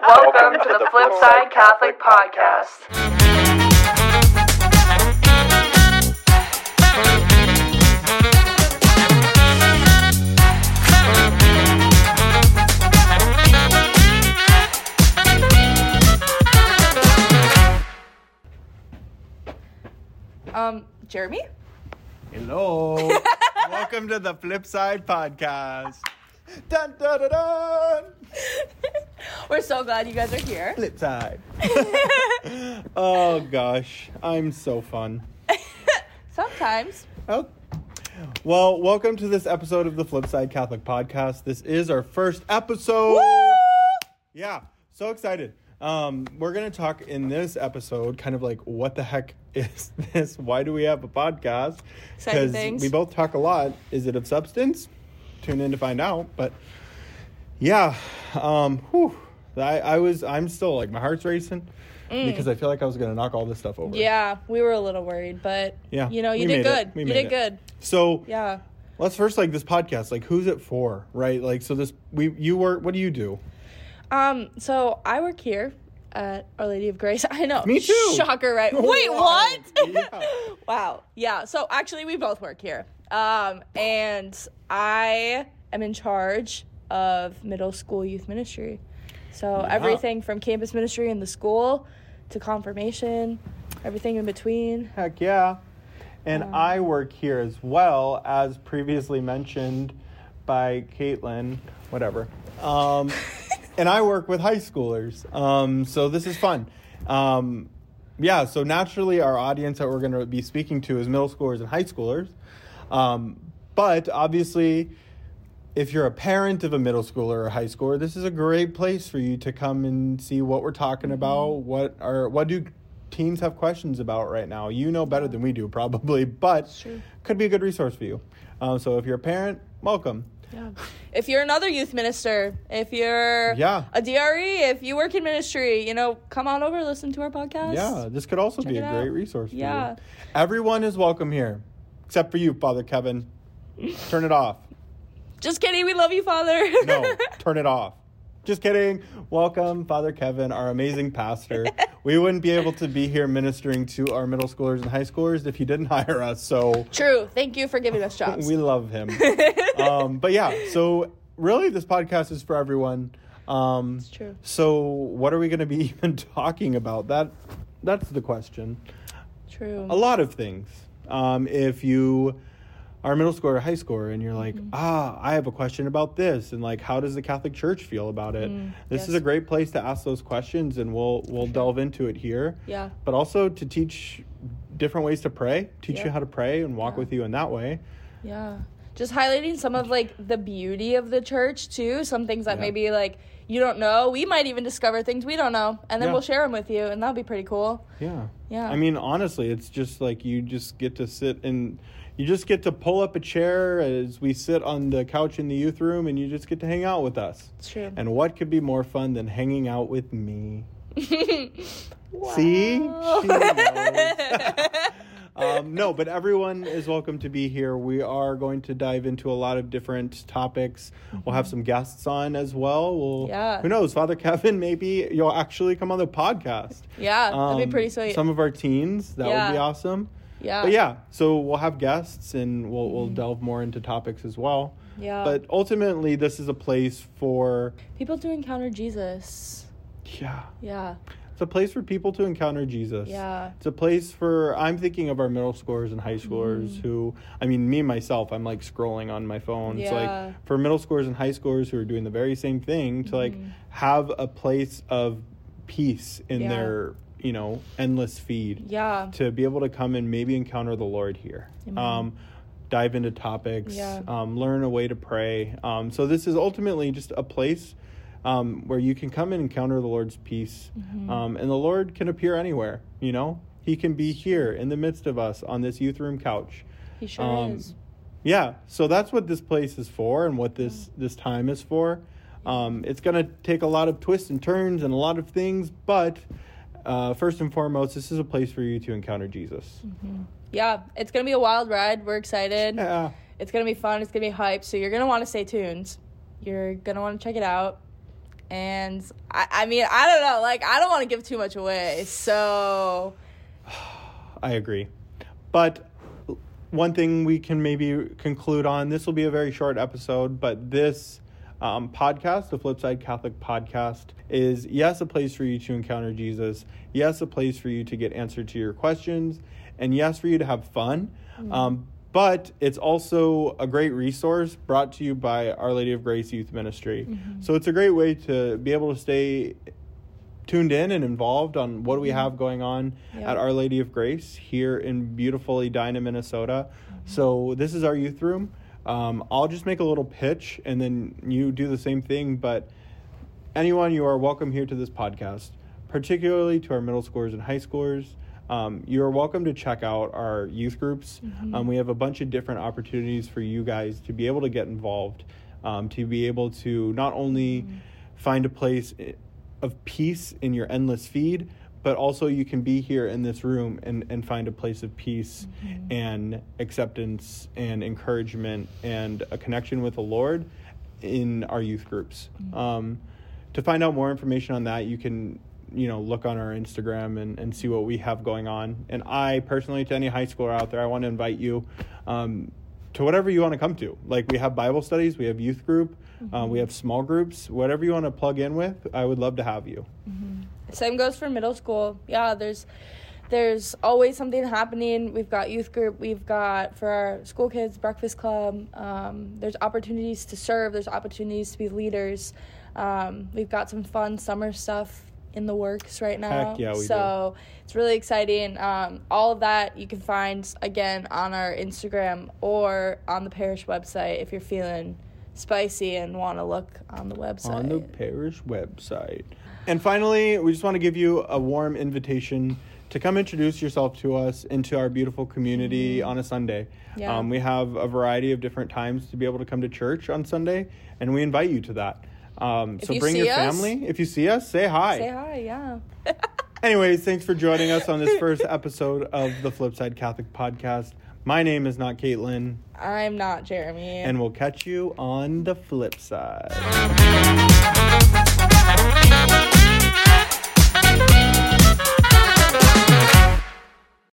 Welcome to the Flipside Catholic Podcast. Jeremy? Hello. Welcome to the Flipside Podcast. Dun, dun, dun, dun. We're so glad you guys are here. Flipside. Oh, gosh. I'm so fun. Sometimes. Oh. Well, welcome to this episode of the Flipside Catholic Podcast. This is our first episode. Woo! Yeah, so excited. We're going to talk in this episode kind of like, what the heck is this? Why do we have a podcast? Exciting things. We both talk a lot. Is it of substance? Tune in to find out. But yeah, I'm still like, my heart's racing because I feel like I was going to knock all this stuff over. Yeah, we were a little worried, but yeah, you did good. You did good. So yeah, let's first, like, this podcast, like, who's it for, right? Like, so what do you do? So I work here at Our Lady of Grace. I know. Me too. Shocker, right? Wait, Wow. what? Yeah. Wow. Yeah. So actually, we both work here. And I am in charge of middle school youth ministry. So everything from campus ministry in the school to confirmation, everything in between. Heck yeah. And I work here as well, as previously mentioned by Caitlin, whatever. And I work with high schoolers. So this is fun. Yeah, so naturally our audience that we're going to be speaking to is middle schoolers and high schoolers. But obviously, if you're a parent of a middle schooler or high schooler, this is a great place for you to come and see what we're talking about. What do teens have questions about right now? You know better than we do, probably, but could be a good resource for you. So if you're a parent, welcome. Yeah. If you're another youth minister, if you're a DRE, if you work in ministry, come on over, listen to our podcast. Yeah, this could also be a great resource for you. Everyone is welcome here, except for you, Father Kevin. Turn it off. Just kidding. We love you, Father. No, turn it off. Just kidding. Welcome, Father Kevin, our amazing pastor. We wouldn't be able to be here ministering to our middle schoolers and high schoolers if he didn't hire us. So true. Thank you for giving us jobs. We love him. But yeah, so really this podcast is for everyone. It's true. So what are we going to be even talking about? That's the question. True. A lot of things. If you are a middle schooler or high schooler and you're like, I have a question about this, and like, how does the Catholic Church feel about it? This is a great place to ask those questions, and we'll delve into it here. Yeah. But also to teach different ways to pray, teach you how to pray and walk with you in that way. Yeah. Just highlighting some of like the beauty of the church too, some things that maybe like you don't know. We might even discover things we don't know, and then we'll share them with you, and that'll be pretty cool. Yeah. Yeah. I mean, honestly, it's just like you just get to sit and you just get to pull up a chair as we sit on the couch in the youth room, and you just get to hang out with us. It's true. And what could be more fun than hanging out with me? Wow. See? She knows. No, but everyone is welcome to be here. We are going to dive into a lot of different topics. We'll have some guests on as well. Who knows? Father Kevin, maybe you'll actually come on the podcast. Yeah, that'd be pretty sweet. Some of our teens, that would be awesome. Yeah. But yeah, so we'll have guests, and we'll delve more into topics as well. Yeah. But ultimately, this is a place for people to encounter Jesus. Yeah. Yeah. It's a place for people to encounter Jesus. Yeah. It's a place for, I'm thinking of our middle schoolers and high schoolers who, I mean, me, myself, I'm like scrolling on my phone. Yeah. So like for middle schoolers and high schoolers who are doing the very same thing to like have a place of peace in their, endless feed. Yeah. To be able to come and maybe encounter the Lord here. Dive into topics, learn a way to pray. So this is ultimately just a place where you can come and encounter the Lord's peace. And the Lord can appear anywhere, He can be here in the midst of us on this youth room couch. He sure is. Yeah, so that's what this place is for and what this time is for. It's going to take a lot of twists and turns and a lot of things, but first and foremost, this is a place for you to encounter Jesus. Yeah, it's going to be a wild ride. We're excited. Yeah. It's going to be fun. It's going to be hype. So you're going to want to stay tuned. You're going to want to check it out. And I mean, I don't know, like, I don't want to give too much away, so. I agree. But one thing we can maybe conclude on, this will be a very short episode, but this podcast, the Flipside Catholic Podcast, is, yes, a place for you to encounter Jesus. Yes, a place for you to get answer to your questions. And yes, for you to have fun. But it's also a great resource brought to you by Our Lady of Grace Youth Ministry. So it's a great way to be able to stay tuned in and involved on what we have going on at Our Lady of Grace here in beautiful Edina, Minnesota. So this is our youth room. I'll just make a little pitch and then you do the same thing. But anyone, you are welcome here to this podcast, particularly to our middle schoolers and high schoolers. You're welcome to check out our youth groups. We have a bunch of different opportunities for you guys to be able to get involved, to be able to not only find a place of peace in your endless feed, but also you can be here in this room and find a place of peace and acceptance and encouragement and a connection with the Lord in our youth groups. To find out more information on that, you can look on our Instagram and see what we have going on. And I personally, to any high schooler out there, I want to invite you to whatever you want to come to. Like, we have Bible studies, we have youth group, we have small groups, whatever you want to plug in with, I would love to have you. Same goes for middle school. Yeah, there's always something happening. We've got youth group, we've got, for our school kids, breakfast club. There's opportunities to serve, there's opportunities to be leaders. We've got some fun summer stuff in the works right now. Heck yeah, we do. It's really exciting. All of that you can find, again, on our Instagram or on the parish website if you're feeling spicy and want to look on the website. On the parish website. And finally, we just want to give you a warm invitation to come introduce yourself to us into our beautiful community on a Sunday. Yeah. We have a variety of different times to be able to come to church on Sunday, and we invite you to that. So bring your family. If you see us, say hi. Say hi, yeah. Anyways, thanks for joining us on this first episode of the Flipside Catholic Podcast. My name is not Caitlin. I'm not Jeremy. And we'll catch you on the flip side.